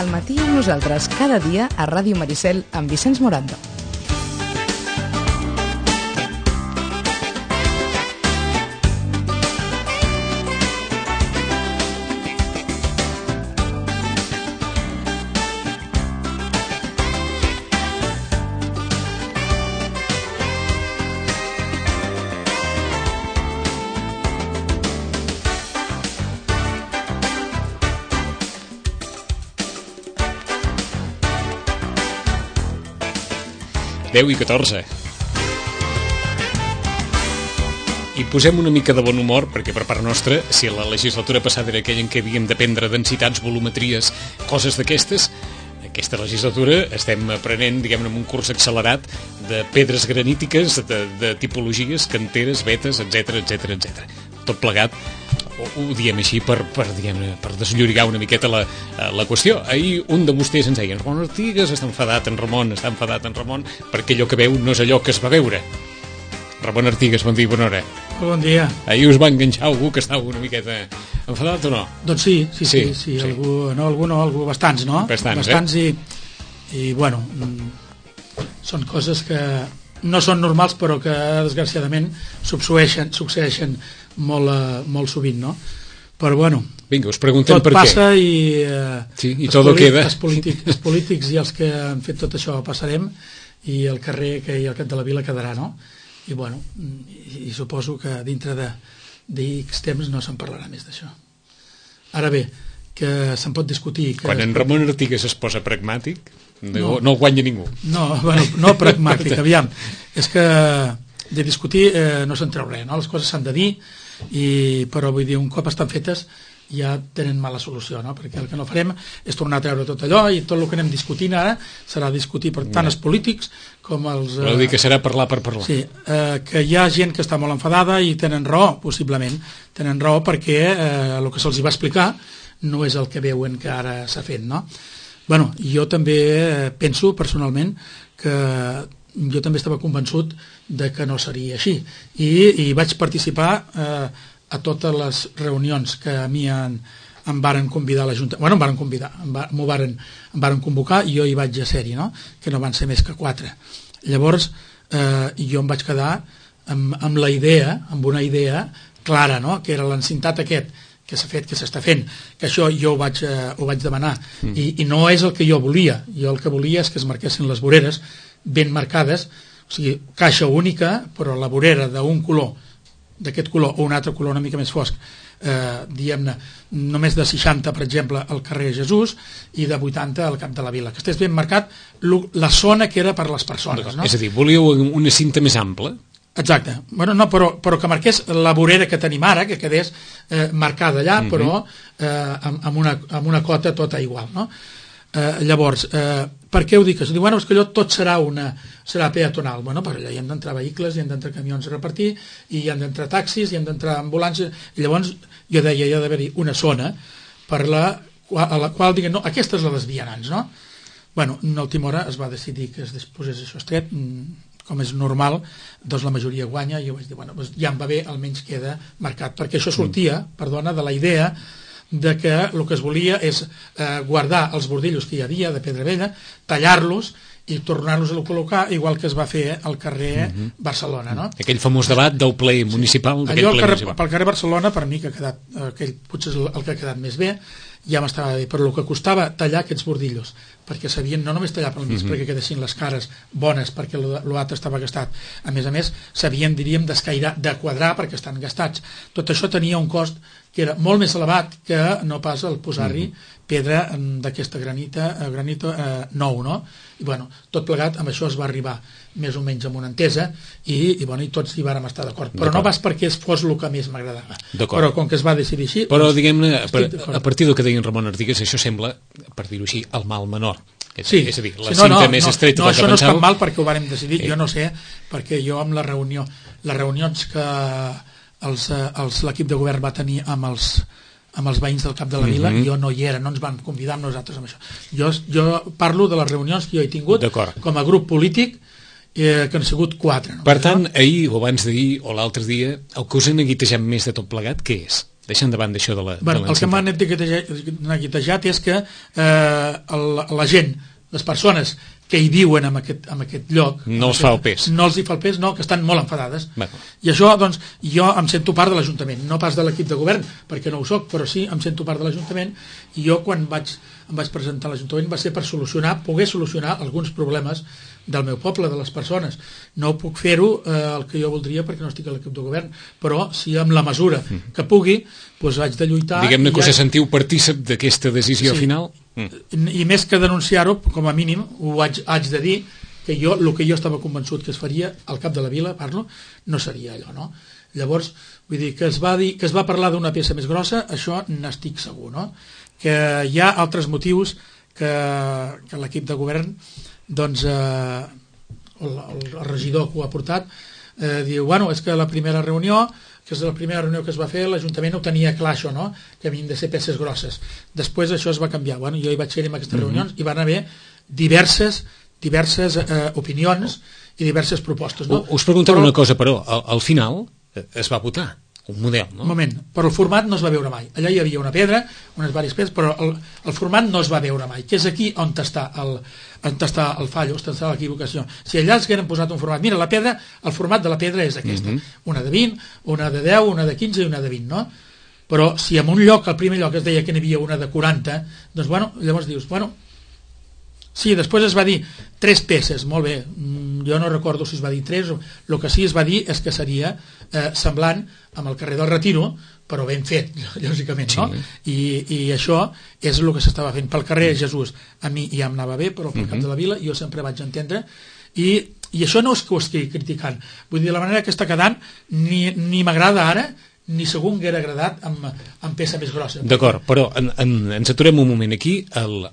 Al matí amb nosaltres cada dia a Ràdio Maricel amb Vicenç Morando. Deu i 14. I posem una mica de bon humor, perquè per part nostra, si la legislatura passada era aquella en què havíem de prendre densitats, volumetries, coses d'aquestes, aquesta legislatura estem aprenent, diguem-ne, en un curs accelerat de pedres granítiques, de tipologies, canteres, vetes, etc. Tot plegat, ho diem així per desllorigar una miqueta la qüestió. Ahir un de vostès ens deia: Ramon Artigas està enfadat en Ramon, perquè allò que veu no és allò que es va veure. Ramon Artigas, bon dia i bona hora. Bon dia. Ahir us va enganxar algú que estava una miqueta enfadat o no? Doncs sí. Algú bastants, no? Bastants, i bueno, són coses que no són normals, però que desgraciadament succeeixen molt sovint, no? Però bueno, vinga, us preguntem tot per passa què. I tot queda. Els polítics i els que han fet tot això passarem, i el carrer que hi ha al cap de la vila quedarà, no? I bueno, i suposo que dintre d'X temps no se'n parlarà més d'això. Ara bé, que se'n pot discutir que... Quan en Ramon Artigas es posa pragmàtic, no el guanya ningú. No pragmàtic, aviam. És que de discutir no se'n treu res, no? Les coses s'han de dir, però vull dir, un cop estan fetes ja tenen mala solució, no? Perquè el que no farem és tornar a treure tot allò, i tot el que anem discutint ara serà discutir per tant els polítics com els... Voleu dir que serà parlar per parlar? Sí, que hi ha gent que està molt enfadada i tenen raó, possiblement. Tenen raó perquè el que se'ls va explicar no és el que veuen que ara s'ha fet, no? Bueno, jo també penso personalment que jo també estava convençut de que no seria així, i vaig participar a totes les reunions que a mi em varen convidar a la Junta. Bueno, em varen convidar, em varen convocar, i jo hi vaig a ser-hi, no? Que no van ser més que 4. Llavors jo em vaig quedar amb la idea, amb una idea clara, no? Que era l'encintat aquest que s'ha fet, que s'està fent, que això jo ho vaig demanar, i no és el que jo volia. Jo el que volia és que es marquessin les voreres ben marcades, o sigui, caixa única, però la vorera d'un color, d'aquest color, o un altre color una mica més fosc, diguem-ne, només de 60, per exemple, al carrer Jesús, i de 80 al cap de la vila, que estés ben marcat la zona que era per les persones, no? És a dir, volíeu una cinta més ampla? Exacte. Bueno, no, però que marqués la vorera que tenim ara, que quedés marcada allà, però amb una cota tota igual, no? Llavors, per què ho dic? Diu, bueno, és que allò tot serà peatonal. Bueno, per allà hi han d'entrar vehicles, hi han d'entrar camions a repartir, i hi han d'entrar taxis, hi han d'entrar ambulàncies, i llavors jo deia, hi ha d'haver-hi una zona a la qual diguen, no, aquesta és la dels vianants, no? Bueno, en última hora es va decidir que es posés això estret, com és normal, doncs la majoria guanya, i jo vaig dir, bueno, doncs ja em va bé, almenys queda marcat, perquè això sortia, perdona, de la idea de que el que es volia és guardar els bordillos que hi havia de pedra vella, tallar-los i tornar-los a col·locar, igual que es va fer al carrer Barcelona, no? Aquell famós debat del ple municipal. Allò pel carrer Barcelona, per mi, que ha quedat, aquell potser és el que ha quedat més bé, ja m'estava bé, però el que costava tallar aquests bordillos, perquè sabien no només tallar pel mig perquè quedessin les cares bones, perquè l'altre estava gastat, a més sabien, diríem, d'escairar, de quadrar, perquè estan gastats. Tot això tenia un cost que era molt més elevat que no pas el posar-hi pedra d'aquesta granito nou, no? I bueno, tot plegat, amb això es va arribar més o menys amb una entesa, i tots hi vàrem estar d'acord, però no pas perquè fos el que més m'agradava, però com que es va decidir així... Però diguem-ne, a partir del que deia en Ramon Artigas, això sembla, per dir-ho així, el mal menor. Sí, és a dir, la cinta més estreta del que això no és pensàveu... tan mal perquè ho vàrem decidir, jo no sé, perquè jo amb les reunions que l'equip de govern va tenir amb els veïns del cap de la vila, jo no hi era, no ens van convidar amb nosaltres amb això. Jo parlo de les reunions que jo he tingut com a grup polític, que han sigut 4. Per tant, ahir o abans d'ahir o l'altre dia, el que us ha neguitejat més de tot plegat, què és? deixant de banda això de la el que m'ha neguitejat és que la gent, les persones que hi viuen en aquest lloc no els fa el pes, no, que estan molt enfadades. I això, doncs, jo em sento part de l'Ajuntament, no pas de l'equip de govern, perquè no ho soc, però sí em sento part de l'Ajuntament, i jo quan em vaig presentar a l'Ajuntament va ser per poder solucionar alguns problemes del meu poble, de les persones. No puc fer-ho el que jo voldria perquè no estic a l'equip de govern, però si amb la mesura que pugui, doncs haig de lluitar. Diguem-ne que us sentiu partícip d'aquesta decisió final? I més que denunciar-ho, com a mínim, ho haig de dir, que el que jo estava convençut que es faria al cap de la vila, no seria allò, no? Llavors, vull dir, que es va parlar d'una peça més grossa, això n'estic segur, no? Que hi ha altres motius que l'equip de govern, doncs, el regidor que ho ha portat, diu, bueno, és que la primera reunió que es va fer, l'Ajuntament ho tenia clar, això, no? Que havien de ser peces grosses. Després això es va canviar. Bueno, jo hi vaig ser en aquestes reunions i van haver diverses opinions i diverses propostes. No? Us preguntava una cosa, però, al final es va votar un model, no? Un moment, però el format no es va veure mai. Allà hi havia una pedra, unes diverses pedres, però el format no es va veure mai, que és aquí on està el fallo, on està l'equivocació. Si allà es hagueren posat un format, mira, el format de la pedra és aquesta, una de 20, una de 10, una de 15 i una de 20, no? Però si en un lloc, al primer lloc, es deia que n'hi havia una de 40, doncs, bueno, llavors dius, bueno, sí, després es va dir 3 peces, molt bé, jo no recordo si es va dir 3, el que sí es va dir és que seria semblant amb el carrer del Retiro, però ben fet, lògicament, no? I això és el que s'estava fent pel carrer Jesús. A mi ja em anava bé, però pel cap de la vila jo sempre vaig entendre, i això no és que ho estigui criticant, vull dir, la manera que està quedant ni m'agrada ara, ni segur que haguera agradat amb peça més grossa. D'acord, però ens aturem un moment aquí.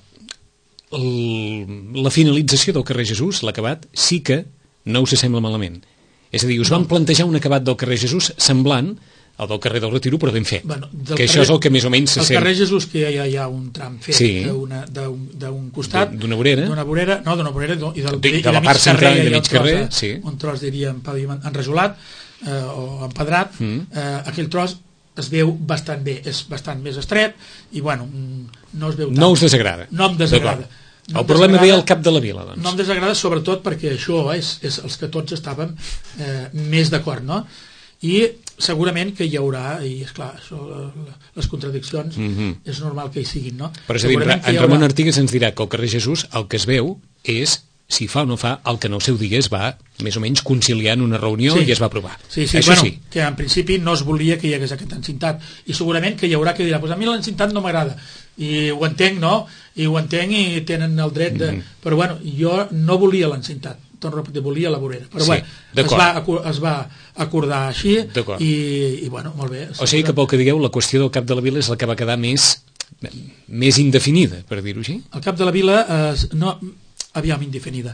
La finalització del carrer Jesús, l'acabat, sí que no us sembla malament. És a dir, us van plantejar un acabat del carrer Jesús semblant al del carrer del Retiro, però ben fet. Que això és el que més o menys se sent. El carrer Jesús, que ja hi ha un tram fet d'un costat, d'una vorera, i de la part central i de mig carrer, un tros, diríem, enrajolat o empedrat, aquell tros es veu bastant bé, és bastant més estret i, bueno, no es veu tant. No us desagrada? No em desagrada. El problema ve al cap de la vila, doncs. No em desagrada, sobretot perquè això és els que tots estàvem més d'acord, no? I segurament que hi haurà, i esclar, això, les contradiccions, és normal que hi siguin, no? Però és a dir, en Ramon Artigas ens dirà que al carrer Jesús el que es veu és si fa o no fa el que en el seu dia es va més o menys conciliar en una reunió i es va aprovar. Això bueno, sí. Que en principi no es volia que hi hagués aquest encintat, i segurament que hi haurà que dirà, pues a mi l'encintat no m'agrada, i ho entenc, no? I ho entenc i tenen el dret de... Però bueno, jo no volia l'encintat, torno a repetir, volia la vorera, però bueno, es va acordar així i bueno, molt bé. O sigui que pel que digueu, la qüestió del cap de la vila és la que va quedar més indefinida, per dir-ho així? El cap de la vila aviam, indefinida.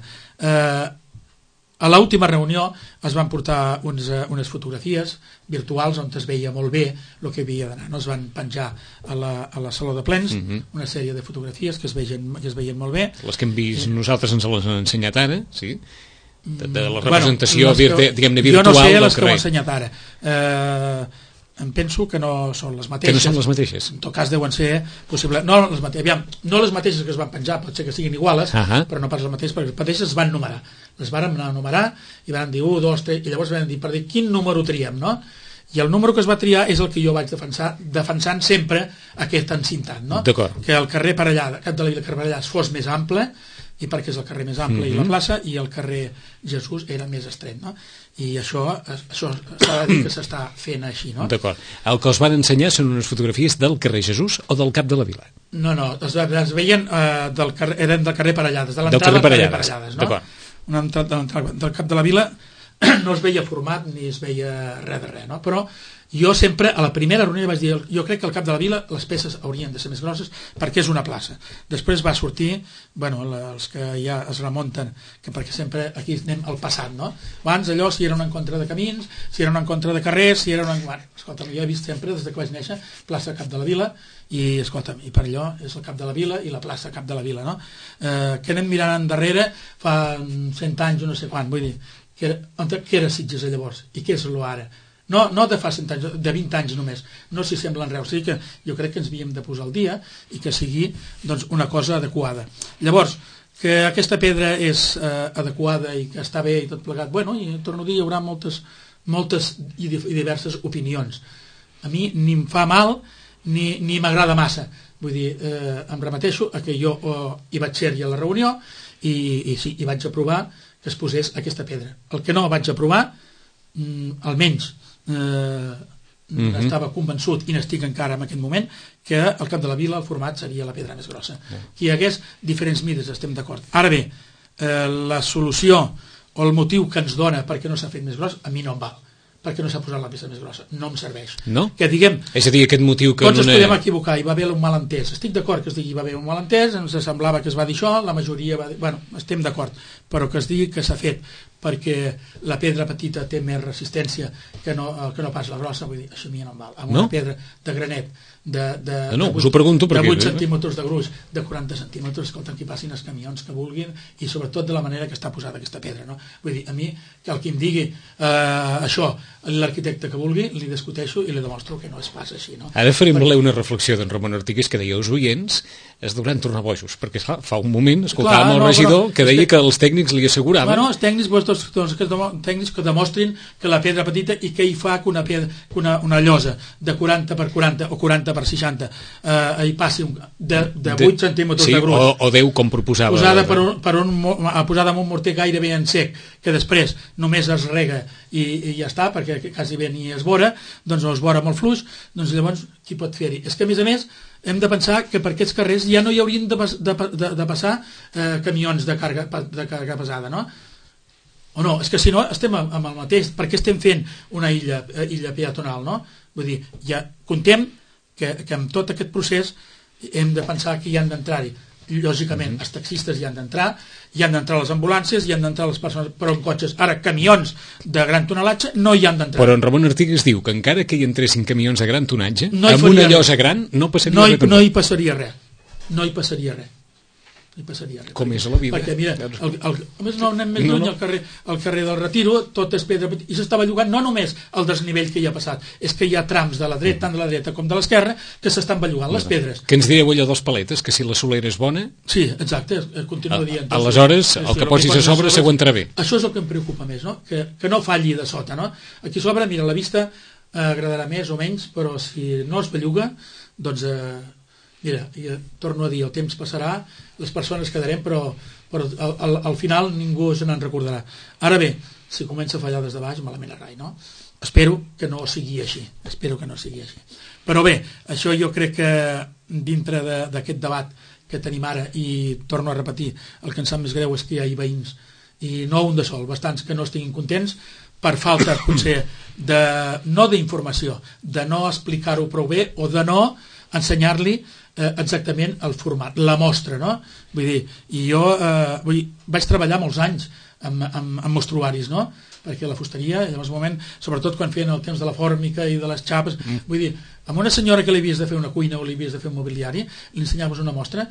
A l'última reunió es van portar unes fotografies virtuals on es veia molt bé el que havia d'anar. No? Es van penjar a la sala de plens una sèrie de fotografies que es veien molt bé. Les que hem vist nosaltres ens les han ensenyat ara, sí? De la representació, diguem-ne, virtual del carrer. Jo no sé les que ho he ensenyat ara. Em penso que no són les mateixes. Que no són les mateixes? En tot cas deuen ser possible. No les mateixes que es van penjar, pot ser que siguin iguales, però no pas les mateixes, perquè les mateixes es van numerar. Les vàrem anar a numerar i van dir 1, 2, 3, i llavors van dir per dir quin número triem, no? I el número que es va triar és el que jo vaig defensant sempre aquest encintat, no? Que el carrer Parellada, cap de la vila Carrer Parellada fos més ample, i perquè és el carrer més ample i la plaça, i el carrer Jesús era més estret, no? I això s'ha de dir que s'està fent així, no? D'acord. El que us van ensenyar són unes fotografies del carrer Jesús o del cap de la vila? No, es veien eren del carrer Parellades, de l'entrada del carrer Parellades, no? Del cap de la vila no es veia format ni es veia res de res, no? Però jo sempre, a la primera reunió vaig dir, jo crec que al cap de la vila les peces haurien de ser més grosses perquè és una plaça. Després va sortir, bueno, els que ja es remunten, que perquè sempre aquí anem al passat, no? Abans allò, si eren en contra de camins, si eren en contra de carrers, si eren... Bueno, escolta'm, jo he vist sempre, des que vaig néixer, plaça Cap de la Vila, i escolta'm, i per allò és el Cap de la Vila i la plaça Cap de la Vila, no? Que anem mirant endarrere fa 100 anys o no sé quan, vull dir, què era Sitges llavors i què és-lo ara? no de fa 100 anys, de 20 anys només, no s'hi semblen res. O sigui que jo crec que ens havíem de posar al dia i que sigui doncs, una cosa adequada. Llavors, que aquesta pedra és adequada i que està bé i tot plegat, bueno, i torno a dir, hi haurà moltes i diverses opinions. A mi ni em fa mal ni m'agrada massa. Vull dir, em remeteixo a que jo hi vaig ser-hi a la reunió i sí, hi vaig aprovar que es posés aquesta pedra. El que no vaig aprovar, almenys estava convençut i n'estic encara en aquest moment, que al Cap de la Vila el format seria la pedra més grossa. Que hi hagués diferents mides, estem d'acord. Ara bé, la solució o el motiu que ens dona perquè no s'ha fet més gros, a mi no em val, perquè no s'ha posat la peça més grossa, no em serveix. No? Que diguem, és a dir, aquest motiu que tots ens podem equivocar, hi va haver un malentès, estic d'acord que es digui hi va haver un malentès, ens semblava que es va dir això, la majoria va dir, bueno, estem d'acord, però que es digui que s'ha fet perquè la pedra petita té més resistència que no pas la grossa, vull dir, això a mi no em val. Amb una pedra de granet us ho pregunto perquè... de 8 centímetres de gruix, de 40 centímetres, escolta, que passin els camions que vulguin i sobretot de la manera que està posada aquesta pedra, no? Vull dir, a mi, que el que em digui això, l'arquitecte que vulgui, li discuteixo i li demostro que no es passa així, no? Ara farem valer una reflexió d'en Ramon Artigues que deia els oients es deuran tornar bojos, perquè fa un moment escoltàvem el regidor que deia que els tècnics li asseguraven... Bueno, els tècnics, tècnics que demostrin que la pedra petita i què hi fa que una llosa de 40 per 40 o 40 per 60 hi passi de 8 centímetres de gruix o 10 com proposava posada amb un morter gairebé en sec que després només es rega i ja està, perquè quasi bé ni es vora, doncs es vora molt fluix, doncs llavors qui pot fer-hi? És que a més hem de pensar que per aquests carrers ja no hi haurien de passar camions de càrrega pesada, no? O no, és que si no estem amb el mateix, perquè estem fent una illa peatonal, no? Vull dir, ja contem que amb tot aquest procés hem de pensar que hi han d'entrar-hi. Lògicament, els taxistes hi han d'entrar les ambulàncies, hi han d'entrar les persones, però en cotxes. Ara, camions de gran tonelatge no hi han d'entrar. Però en Ramon Artigues diu que encara que hi entressin camions de gran tonatge, amb una llosa gran no passaria res. No hi passaria res. No hi passaria res. Com és la vida. Perquè mira, a més no anem més lluny, al carrer del Retiro tot és pedra petita, i s'estava llogant no només el desnivell que hi ha passat, és que hi ha trams de la dreta, tant de la dreta com de l'esquerra, que s'estan bellugant les pedres. Que ens dieu allò dels paletes, que si la solera és bona... Sí, exacte, continua dient. Aleshores, el que posis a sobre s'aguantarà bé. Això és el que em preocupa més, no? Que no falli de sota, no? Aquí a sobre, mira, la vista agradarà més o menys, però si no es belluga, doncs... Mira, torno a dir, el temps passarà, les persones quedarem, però al final ningú se n'en recordarà. Ara bé, si comença a fallar des de baix, malament a rai, no? Espero que no sigui així. Però bé, això jo crec que dintre d'aquest debat que tenim ara, i torno a repetir, el que em sap més greu és que hi ha veïns, i no un de sol, bastants que no estiguin contents, per falta, potser, no d'informació, de no explicar-ho prou bé, o de no ensenyar-li exactament el format, la mostra, no? Vull dir, i jo vaig treballar molts anys amb mostruaris, no? Perquè la fusteria, llavors un moment, sobretot quan feien el temps de la fòrmica i de les xapes, vull dir, amb una senyora que li havies de fer una cuina o li havies de fer un mobiliari, li ensenyaves una mostra,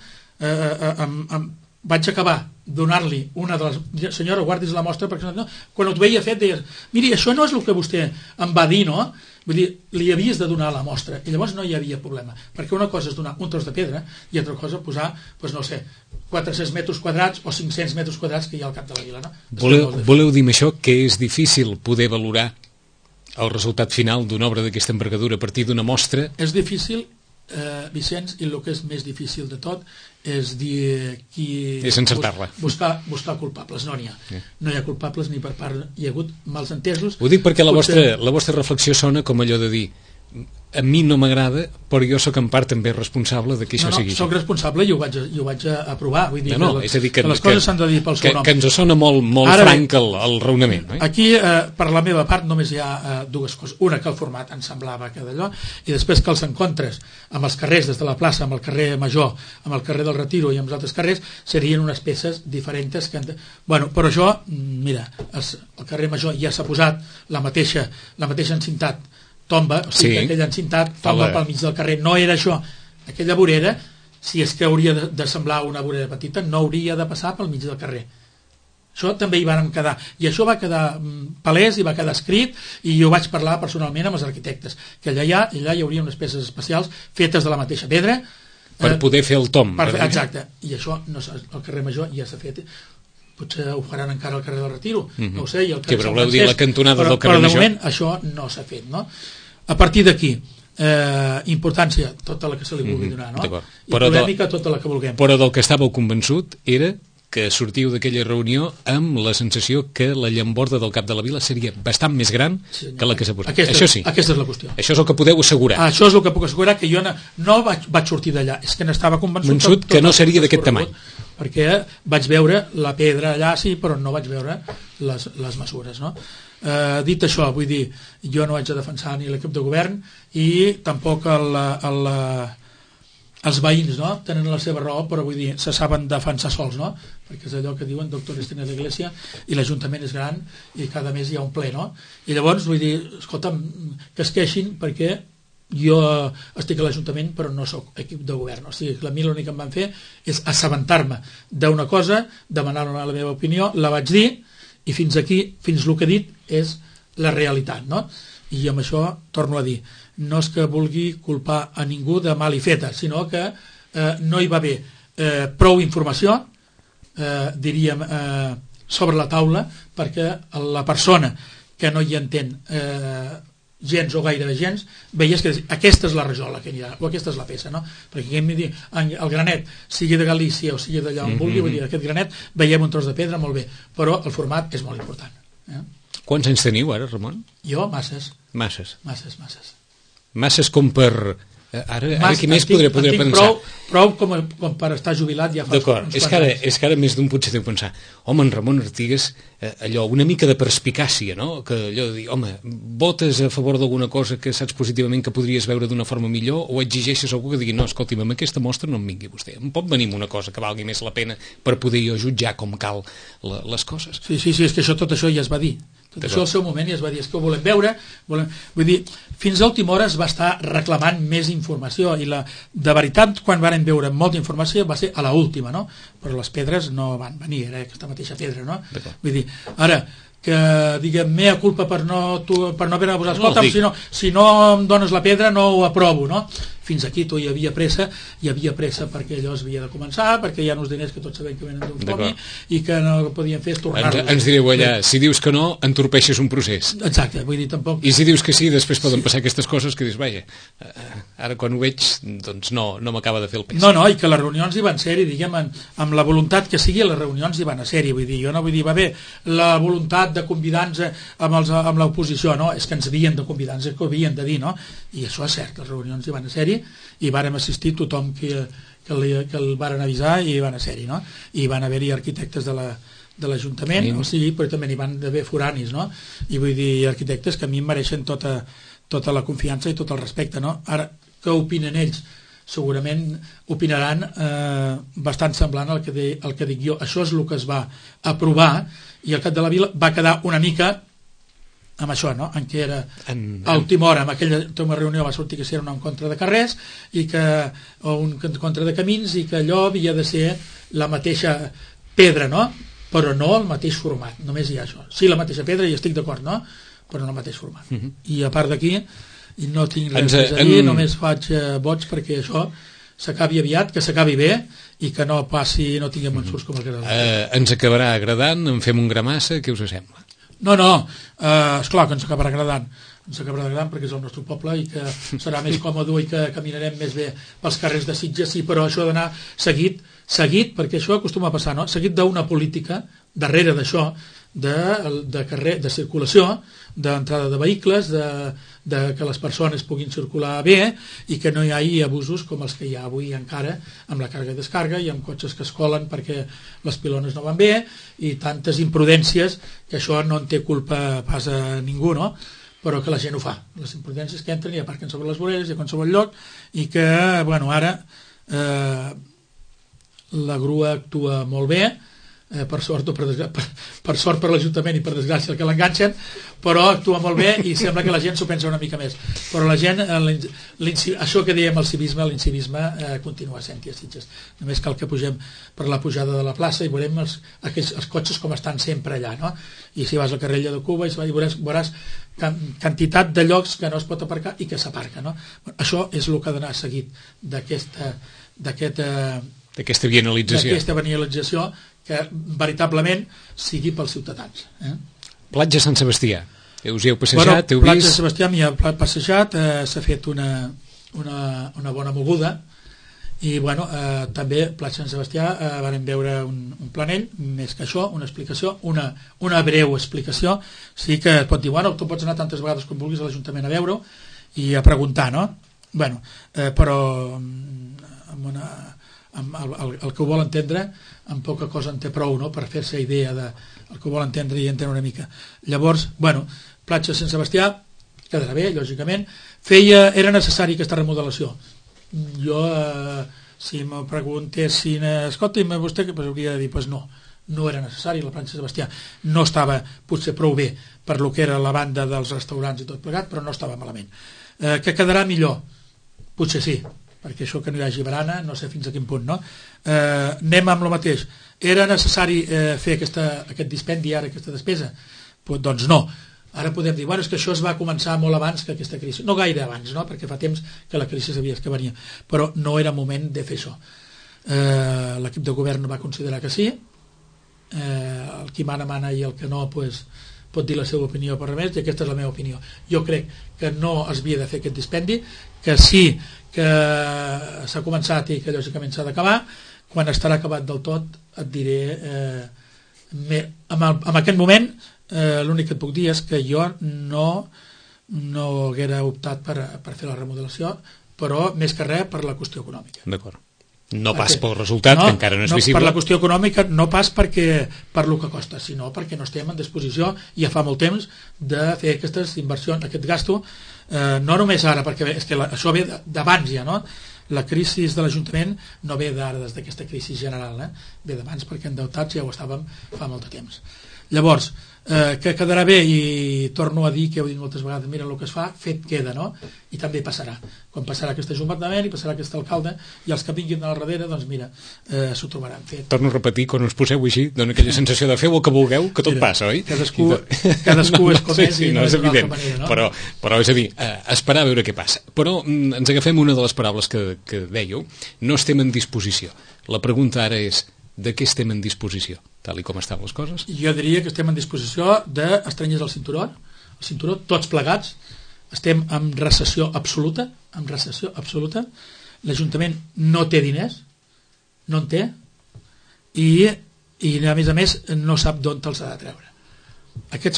vaig acabar donar-li una de les... Senyora, guardis la mostra, perquè no, quan ho veia fet deies, miri, això no és el que vostè em va dir, no? Vull dir, li havies de donar la mostra i llavors no hi havia problema, perquè una cosa és donar un tros de pedra i altra cosa posar, doncs no sé, 400 metres quadrats o 500 metres quadrats que hi ha al Cap de la Vila, no? Voleu dir això que és difícil poder valorar el resultat final d'una obra d'aquesta envergadura a partir d'una mostra? És difícil, Vicenç, i el que és més difícil de tot és dir és encertar-la. Buscar culpables, no n'hi ha. No hi ha culpables ni per part, hi ha hagut mals entesos. Ho dic perquè la vostra reflexió sona com allò de dir a mi no m'agrada, però jo sóc en part també responsable de que això sigui. Soc responsable i ho vaig aprovar. Vull dir, és a dir, que les coses s'han de dir pel seu nom. Que ens sona molt franc el raonament. Aquí, per la meva part, només hi ha dues coses. Una, que el format em semblava que d'allò, i després que els encontres amb els carrers, des de la plaça, amb el carrer Major, amb el carrer del Retiro i amb els altres carrers, serien unes peces diferents que... Bueno, però això, mira, el carrer Major ja s'ha posat la mateixa encintat tomba, o sigui, aquell encintat tomba pel mig del carrer, no era això. Aquella vorera, si és que hauria de semblar una vorera petita, no hauria de passar pel mig del carrer. Això també hi vàrem quedar. I això va quedar palès i va quedar escrit, i jo vaig parlar personalment amb els arquitectes, que allà hi hauria unes peces especials fetes de la mateixa pedra, per poder fer el tomb. Exacte. I això no, al carrer Major ja s'ha fet. Potser ho faran encara al carrer del Retiro, no ho sé. I que voleu dir la cantonada del carrer Major? Però de moment això no s'ha fet, no? A partir d'aquí, importància tota la que se li vulgui donar, no? I polèmica tota la que vulguem. Però del que estàveu convençut era que sortiu d'aquella reunió amb la sensació que la llamborda del cap de la vila seria bastant més gran que la que s'ha posat. Això sí. Aquesta és la qüestió. Això és el que podeu assegurar. Això és el que puc assegurar, que jo no vaig sortir d'allà. És que n'estava convençut que no seria d'aquest tamany. Perquè vaig veure la pedra allà, sí, però no vaig veure les mesures, no? Dit això, vull dir, jo no vaig a defensar ni l'equip de govern i tampoc els veïns, no? Tenen la seva raó, però vull dir, se saben defensar sols, no? Perquè és allò que diuen doctores tiene la iglesia, i l'Ajuntament és gran i cada mes hi ha un ple, no? I llavors, vull dir, escolta'm, que es queixin perquè jo estic a l'Ajuntament però no sóc equip de govern, o sigui, a mi l'únic que em van fer és assabentar-me d'una cosa, demanar-me la meva opinió, la vaig dir, i fins aquí, fins el que he dit és la realitat, no? I amb això torno a dir, no és que vulgui culpar a ningú de mal i feta, sinó que no hi va haver prou informació, diríem, sobre la taula, perquè la persona que no hi entén gens o gairebé gens, veies que aquesta és la rajola que anirà, o aquesta és la peça, no? Perquè el granet, sigui de Galícia o sigui d'allà on vulgui, vull dir, aquest granet, veiem un tros de pedra, molt bé, però el format és molt important. Quants anys teniu ara, Ramon? Jo, masses. Masses. Masses Com per... Ara qui més podré pensar? Prou com per estar jubilat ja fa d'acord, és que ara més d'un potser deu pensar, home, en Ramon Artigas, allò, una mica de perspicàcia, no? Que allò de dir, home, votes a favor d'alguna cosa que saps positivament que podries veure d'una forma millor, o exigeixes a algú que digui, no, escolti'm, amb aquesta mostra no em vingui vostè, em pot venir amb una cosa que valgui més la pena per poder jo jutjar com cal les coses. Sí, és que tot això ja es va dir. Tot això al seu moment ja es va dir, és que ho volem veure, vull dir, fins a última hora es va estar reclamant més informació, i de veritat, quan varen veure molta informació va ser a l'última, no? Però les pedres no van venir, era aquesta mateixa pedra, no? Vull dir, ara, que diguem, mea culpa per no haver posat, escolta'm, si no em dones la pedra no ho aprovo, no? Fins aquí hi havia pressa perquè allò es havia de començar, perquè hi ha uns diners que tots sabem que venen d'un fomi i que no podien fer és tornar-los. Ens direu allà, si dius que no, entorpeixes un procés. Exacte, vull dir, tampoc... I si dius que sí, després poden passar aquestes coses que dius, vaja, ara quan ho veig, doncs no m'acaba de fer el pes. No, i que les reunions hi van ser-hi, diguem, amb la voluntat que sigui, les reunions hi van a ser-hi, vull dir, jo no vull dir, va bé, la voluntat de convidar-nos amb l'oposició, no, és que ens havien de convidar, és que ho havien de dir, no? I això és cert, les reunions hi van a ser-hi, i vàrem assistir tothom que el varen avisar i van a ser-hi, no? I van haver-hi arquitectes de l'Ajuntament, o sigui, però també n'hi van haver foranis, no? I vull dir, arquitectes que a mi em mereixen tota la confiança i tot el respecte, no? Ara, què opinen ells? Segurament opinaran bastant semblant al que dic jo. Això és el que es va aprovar, i el cap de la vila va quedar una mica amb això, no? En què era a última hora, en aquella reunió va sortir que si era una en contra de carrers o un en contra de camins, i que allò havia de ser la mateixa pedra, no? Però no el mateix format, només hi ha això. Sí, la mateixa pedra, i estic d'acord, no? Però no el mateix format. I a part d'aquí no tinc res més a dir, només faig vots perquè això s'acabi aviat, que s'acabi bé i que no passi, no tinguem ensurts com el que era. Ens acabarà agradant, en fem un gramassa, què us sembla? No, esclar que ens acabarà agradant perquè és el nostre poble i que serà més còmode i que caminarem més bé pels carrers de Sitges, sí, però això ha d'anar seguit, perquè això acostuma a passar, no? Seguit d'una política darrere d'això de circulació, d'entrada de vehicles, de que les persones puguin circular bé i que no hi hagi abusos com els que hi ha avui encara amb la càrrega i descàrrega i amb cotxes que es colen perquè les pilones no van bé i tantes imprudències que això no en té culpa pas a ningú, no? Però que la gent ho fa, les imprudències que entren i aparquen sobre les voreres i a qualsevol lloc, i que, bueno, ara la grua actua molt bé, per sort o per sort per l'Ajuntament i per desgràcia el que l'enganxen, però actua molt bé i sembla que la gent s'ho pensa una mica més, però la gent això que dèiem el civisme, l'incivisme continua sent-hi a Sitges, només cal que pugem per la pujada de la plaça i veurem els cotxes com estan sempre allà, no? I si vas al carrer de Cuba i veuràs quantitat de llocs que no es pot aparcar i que s'aparca, no? Això és el que ha d'anar seguit d'aquesta vianalització que veritablement sigui pels ciutadans. Platja Sant Sebastià, us hi heu passejat? Platja Sant Sebastià m'hi he passejat, s'ha fet una bona moguda i també Platja Sant Sebastià vam veure un planell, més que això, una explicació, una breu explicació. Sí que et pot dir, tu pots anar tantes vegades com vulguis a l'Ajuntament a veure-ho i a preguntar, no? Però el que ho vol entendre amb poca cosa en té prou, no?, per fer-se idea del que ho vol entendre i entendre una mica. Llavors, Platja Sant Sebastià quedarà bé, lògicament. Era necessari aquesta remodelació. Jo, si me preguntessin, escolta, vostè què hauria de dir? Doncs no era necessari. La Platja Sant Sebastià no estava potser prou bé per lo que era la banda dels restaurants i tot plegat, però no estava malament. Que quedarà millor? Potser sí, perquè això que no hi hagi barana no sé fins a quin punt, no? Anem amb el mateix. Era necessari fer aquest dispendi ara, aquesta despesa? Doncs no. Ara podem dir, és que això es va començar molt abans que aquesta crisi. No gaire abans, no? Perquè fa temps que la crisi sabies que venia, però no era moment de fer això. L'equip de govern va considerar que sí, el qui mana i el que no pot dir la seva opinió per res, i aquesta és la meva opinió. Jo crec que no es havia de fer aquest dispendi, que sí que s'ha començat i que lògicament s'ha d'acabar. Quan estarà acabat del tot et diré en aquest moment l'únic que et puc dir és que jo no haguera optat per fer la remodelació, però més que res per la qüestió econòmica. D'acord. No pas pel resultat, que encara no és visible. Per la qüestió econòmica, no pas per el que costa, sinó perquè no estem en disposició, ja fa molt temps, de fer aquestes inversions, aquest gasto, no només ara, perquè és que això ve d'abans ja, no? La crisi de l'Ajuntament no ve d'ara, des d'aquesta crisi general, ve d'abans perquè endeutats ja ho estàvem fa molt de temps. Llavors, que quedarà bé, i torno a dir que heu dit moltes vegades, mira el que es fa, fet queda, no? I també passarà. Quan passarà aquest ajuntament i passarà aquest alcalde, i els que vinguin al darrere, doncs mira, s'ho trobaran fet. Torno a repetir, quan us poseu així, dona aquella sensació de feu el que vulgueu, que tot passa, oi? Cadascú és com és i no és d'una altra manera, no? Però és a dir, esperar a veure què passa. Però ens agafem una de les paraules que dèieu, no estem en disposició. La pregunta ara és, de què estem en disposició, tal i com estan les coses? Jo diria que estem en disposició d'estrenyes el cinturó, tots plegats. Estem en recessió absoluta, l'Ajuntament no té diners, no en té, i a més no sap d'on te'ls ha de treure. Aquests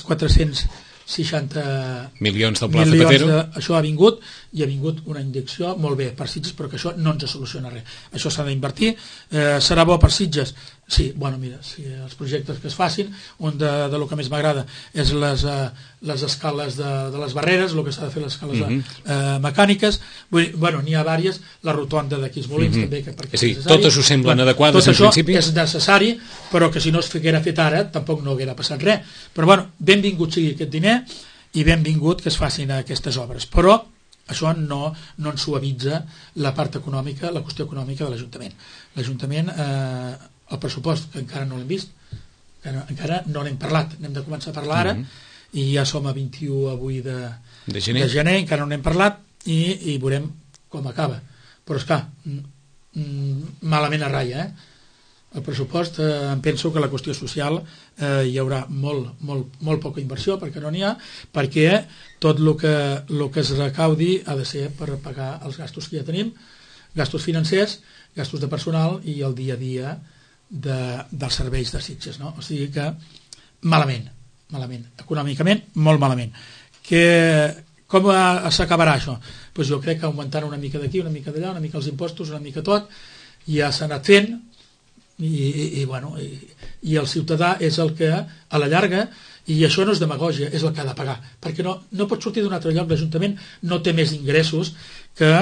460 milions del Pla Zapatero, això ha vingut una injecció molt bé per Sitges, però que això no ens soluciona res. Això s'ha d'invertir. Serà bo per Sitges? Sí, mira, si els projectes que es facin, un de lo que més m'agrada és les escales de les barreres, el que s'ha de fer les escales mecàniques, n'hi ha diverses, la rotonda d'aquí els Molins també, perquè és necessari. Totes us semblen adequades en principi? Tot això és necessari, però que si no es haguera fet ara tampoc no haguera passat res. Però benvingut sigui aquest diner i benvingut que es facin aquestes obres, però això no ens suavitza la part econòmica, la qüestió econòmica de l'Ajuntament. L'Ajuntament, el pressupost, que encara no l'hem vist, encara no n'hem parlat, n'hem de començar a parlar ara, i ja som a 21 avui de gener, encara no n'hem parlat, i veurem com acaba. Però esclar, malament a ratlla, el pressupost, em penso que la qüestió social hi haurà molt poca inversió, perquè no n'hi ha, perquè tot el que es recaudi ha de ser per pagar els gastos que ja tenim, gastos financers, gastos de personal i el dia a dia dels serveis de Sitges, no? O sigui que malament, econòmicament molt malament. Com s'acabarà això? Doncs jo crec que augmentant una mica d'aquí, una mica d'allà, una mica els impostos, una mica tot, ja s'ha anat fent, i el ciutadà és el que a la llarga, i això no és demagògia, és el que ha de pagar, perquè no pot sortir d'un altre lloc. L'Ajuntament no té més ingressos que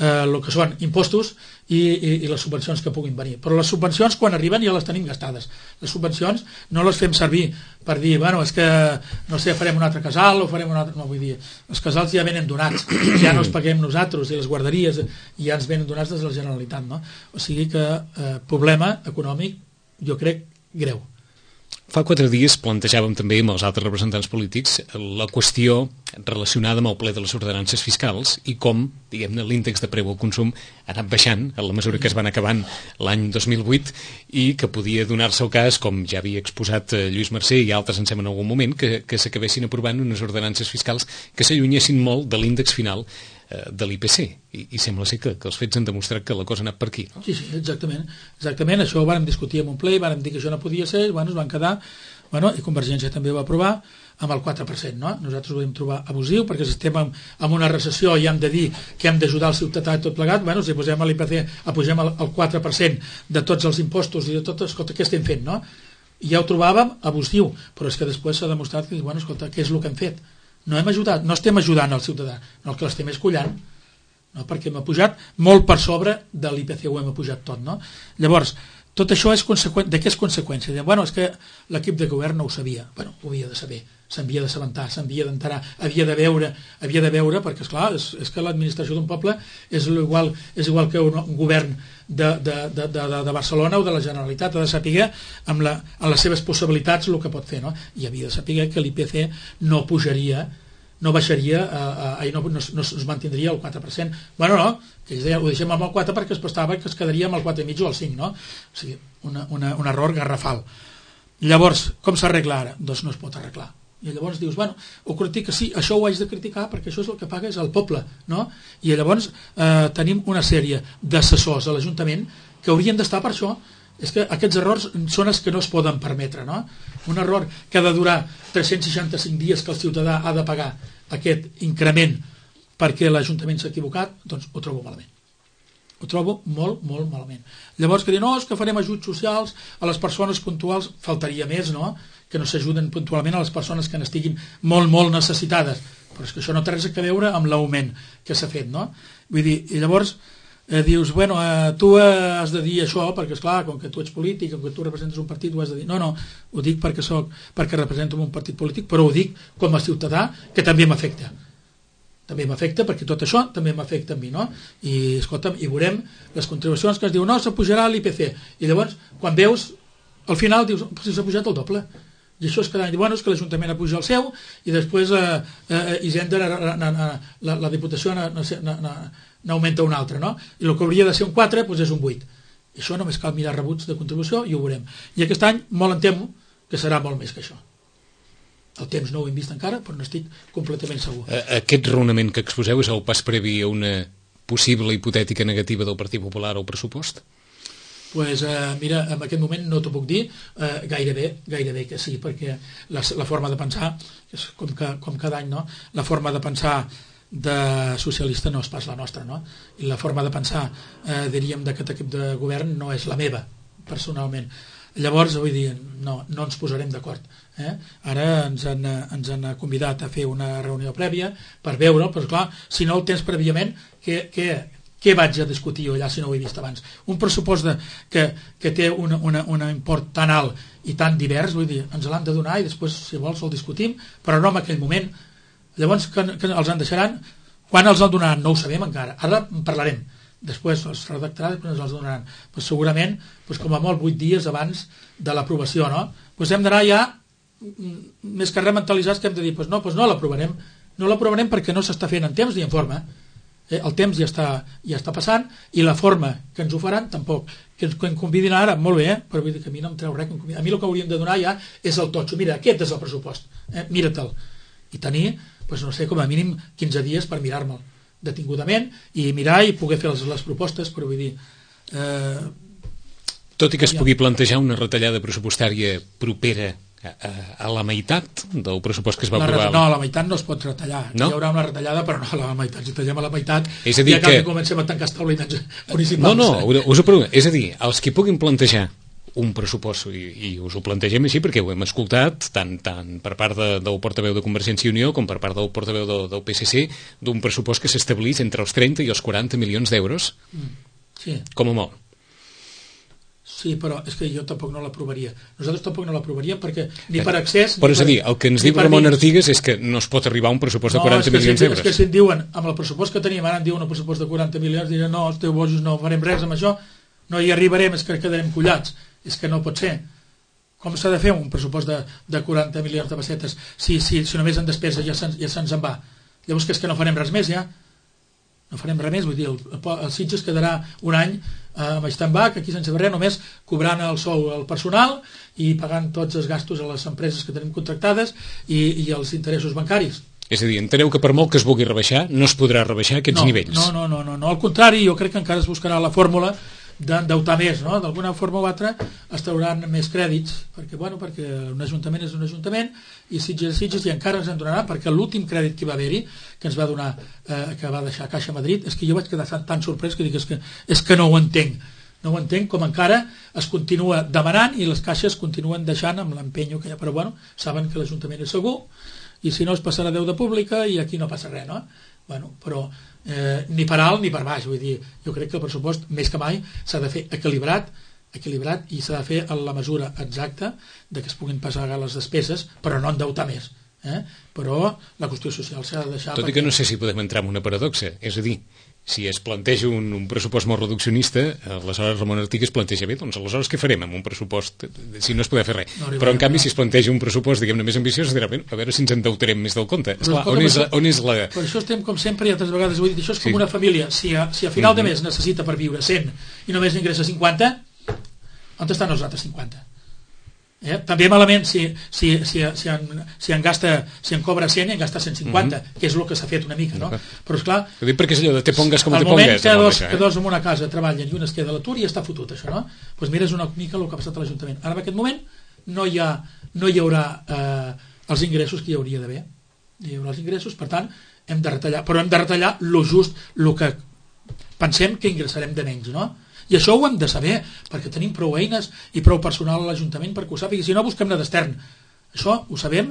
el que són impostos i les subvencions que puguin venir. Però les subvencions, quan arriben, ja les tenim gastades. Les subvencions no les fem servir per dir, bueno, és que, no sé, farem un altre casal o farem un altre... No, vull dir, els casals ja venen donats, ja no els paguem nosaltres, i les guarderies ja ens venen donats des de la Generalitat, no? O sigui que problema econòmic, jo crec, greu. Fa 4 dies plantejàvem també amb els altres representants polítics la qüestió relacionada amb el ple de les ordenances fiscals i com, diguem-ne, l'índex de preu al consum ha anat baixant a la mesura que es van acabant l'any 2008 i que podia donar-se el cas, com ja havia exposat Lluís Mercè i altres en sembla en algun moment, que s'acabessin aprovant unes ordenances fiscals que s'allunyessin molt de l'índex final de l'IPC i sembla ser que els fets han demostrat que la cosa ha anat per aquí, no? Sí, exactament. Això ho vàrem discutir en un ple, vàrem dir que això no podia ser, es van quedar, i Convergència també ho va aprovar amb el 4%, no? Nosaltres ho vam trobar abusiu perquè si estem en una recessió i hem de dir que hem d'ajudar el ciutadà tot plegat, si posem a l'IPC, pugem el 4% de tots els impostos i de tot, escolta, què estem fent, no? I ja ho trobàvem abusiu, però és que després s'ha demostrat que, escolta, què és el que hem fet? No hem ajudat, no estem ajudant al ciutadà, no, el que l'estem és collant, no? Perquè hem pujat molt per sobre de l'IPC, ho hem pujat tot, no? Llavors, tot això és de què és conseqüència? És que l'equip de govern no ho sabia, ho havia de saber, s'havia d'assabentar, s'havia d'enterar, havia de veure, perquè esclar, és que l'administració d'un poble és igual que un govern de Barcelona o de la Generalitat, ha de saber amb les seves possibilitats el que pot fer, no? I havia de saber que l'IPC no pujaria, no baixaria, no es mantindria el 4%. No, que ells deien, ho deixem amb el 4 perquè es pensava que es quedaria amb el 4,5 o el 5, no? O sigui, un error garrafal. Llavors, com s'arregla ara? Doncs no es pot arreglar. I llavors dius, ho critico, sí, això ho haig de criticar perquè això és el que paga és el poble, no? I llavors tenim una sèrie d'assessors a l'Ajuntament que haurien d'estar per això. És que aquests errors són els que no es poden permetre, no? Un error que ha de durar 365 dies que el ciutadà ha de pagar aquest increment perquè l'Ajuntament s'ha equivocat, doncs ho trobo malament. Ho trobo molt, molt malament. Llavors que diuen, no, és que farem ajuts socials a les persones puntuals, faltaria més, no? Que no s'ajuden puntualment a les persones que n'estiguin molt, molt necessitades. Però és que això no té res a veure amb l'augment que s'ha fet, no? Vull dir, i llavors dius, tu has de dir això perquè, esclar, com que tu ets polític, com que tu representes un partit, ho has de dir. No, ho dic perquè represento un partit polític, però ho dic com a ciutadà, que també m'afecta. També m'afecta perquè tot això també m'afecta a mi, no? I, escolta'm, i veurem les contribucions que es diu, no, s'apujarà l'IPC. I llavors, quan veus, al final dius, però s'ha pujat el doble. I això és cada any, és que l'Ajuntament apuja el seu i després Hisenda, la Diputació n'augmenta un altre, no? I el que hauria de ser un 4 és un 8. I això només cal mirar rebuts de contribució i ho veurem. I aquest any molt em temo que serà molt més que això. El temps no ho hem vist encara, però no estic completament segur. Aquest raonament que exposeu és el pas previ a una possible hipotètica negativa del Partit Popular al pressupost? Pues, mira, en aquest moment no t'ho puc dir, gairebé que sí, perquè la forma de pensar, és com cada any, no? La forma de pensar de socialista no és pas la nostra, no? I la forma de pensar, diríem, d'aquest equip de govern no és la meva, personalment. Llavors, vull dir, no ens posarem d'acord. Ara ens han convidat a fer una reunió prèvia per veure, però clar, si no el tens prèviament, què vaig a discutir allà si no ho he vist abans? Un pressupost que té un import tan alt i tan divers, vull dir, ens l'han de donar i després, si vols, el discutim, però no en aquell moment. Llavors, que els en deixaran? Quan els el donaran? No ho sabem encara. Ara en parlarem. Després els redactarà, després ens els donaran. Pues segurament, com a molt 8 dies abans de l'aprovació, no? Hem d'anar ja més que rementalitzats que hem de dir, no l'aprovarem. No l'aprovarem perquè no s'està fent en temps ni en forma. El temps ja està passant i la forma que ens ho faran tampoc. Que ens convidin ara, molt bé, però vull dir que a mi no em treu res que em convidin. A mi el que hauríem de donar ja és el totxo. Mira, aquest és el pressupost, mira-te'l. I tenir, no sé, com a mínim 15 dies per mirar-me'l detingudament i mirar i poder fer les propostes, però vull dir... Tot i que es pugui plantejar una retallada pressupostària propera a la meitat del pressupost que es va aprovar. No, a la meitat no es pot retallar. No? Hi haurà una retallada, però no a la meitat. Si tallem a la meitat, és a dir ja que comencem a tancar establiments municipals. No, us ho pregunto. És a dir, els que puguin plantejar un pressupost, i us ho plantegem així perquè ho hem escoltat tant per part del portaveu de Convergència i Unió com per part del portaveu del PSC, d'un pressupost que s'establís entre els 30 i els 40 milions d'euros, com a molt. Sí, però és que jo tampoc no l'aprovaria. Nosaltres tampoc no l'aprovaríem perquè ni per accés... Però és a dir, el que ens diu Ramon Artigas és que no es pot arribar a un pressupost de 40 milions d'euros. És que si et diuen, amb el pressupost que tenim, ara en diuen un pressupost de 40 milions, diran, no, esteu bojos, no farem res amb això, no hi arribarem, és que quedarem collats. És que no pot ser. Com s'ha de fer un pressupost de 40 milions de pessetes si només en despesa ja se'ns en va? Llavors que és que no farem res més, ja? No farem res més, vull dir, el Sitges quedarà un any amb stand-back, aquí sense res, només cobrant el sou al personal i pagant tots els gastos a les empreses que tenim contractades i els interessos bancaris. És a dir, enteneu que per molt que es vulgui rebaixar, no es podrà rebaixar aquests nivells. No, al contrari, jo crec que encara es buscarà la fórmula d'endeutar més, no? D'alguna forma o altra es trauran més crèdits, perquè un ajuntament és un ajuntament i Sitges és Sitges, i encara ens en donarà, perquè l'últim crèdit que va haver-hi, que ens va donar, que va deixar Caixa Madrid, és que jo vaig quedar tan sorprès que dic, és que no ho entenc. No ho entenc, com encara es continua demanant i les caixes continuen deixant amb l'empenyo que hi ha, però saben que l'Ajuntament és segur i si no es passarà deuda pública i aquí no passa res, no? Però ni per alt ni per baix, vull dir, jo crec que el pressupost més que mai s'ha de fer equilibrat i s'ha de fer en la mesura exacta de que es puguin pagar les despeses, però no endeutar més, però la qüestió social s'ha de deixar... Tot i que no sé si podem entrar en una paradoxa, és a dir, si es planteja un pressupost molt reduccionista, aleshores Ramon Artigas planteja bé, doncs aleshores què farem amb un pressupost si no es podrà fer res? Però en canvi si es planteja un pressupost, diguem-ne, més ambiciós, es dirà, bé, a veure si ens endeutarem més del compte. Esclar, on és la... Per això estem com sempre i altres vegades, vull dir, això és com una família, si a final de mes necessita per viure 100 i només ingressa 50, on estan els altres 50? També malament si en cobra 100 i en gasta 150, que és el que s'ha fet una mica, no? Però esclar, perquè és allò de te pongues com te pongues. Al moment que dos en una casa treballen i un es queda a l'atur i està fotut, això, no? Doncs mires una mica el que ha passat a l'Ajuntament. Ara en aquest moment no hi haurà els ingressos que hi hauria d'haver. Hi haurà els ingressos, per tant, hem de retallar, però hem de retallar lo just, el que pensem que ingressarem de menys, no? I això ho hem de saber, perquè tenim prou eines i prou personal a l'Ajuntament perquè ho sàpiga, si no busquem-ne d'extern. Això ho sabem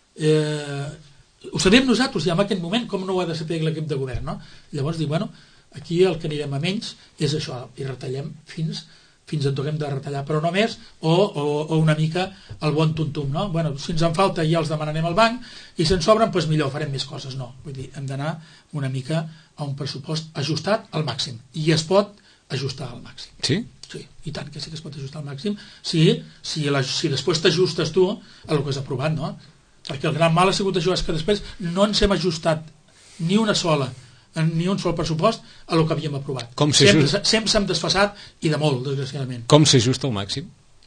nosaltres ja en aquest moment, com no ho ha de saber l'equip de govern, no? Llavors dic, aquí el que anirem a menys és això, i retallem fins en toquem de retallar, però no més, o una mica el bon tuntum, no? Si ens en falta ja els demanarem al banc i si ens sobren, doncs millor, farem més coses, no? Vull dir, hem d'anar una mica a un pressupost ajustat al màxim, i es pot ajustar al màxim. Sí? Sí, i tant que sí que es pot ajustar al màxim si després t'ajustes tu a el que has aprovat, no? Perquè el gran mal ha sigut això, és que després no ens hem ajustat ni un sol pressupost a el que havíem aprovat. Sempre s'hem desfasat i de molt, desgraciadament. Com s'ajusta al màxim?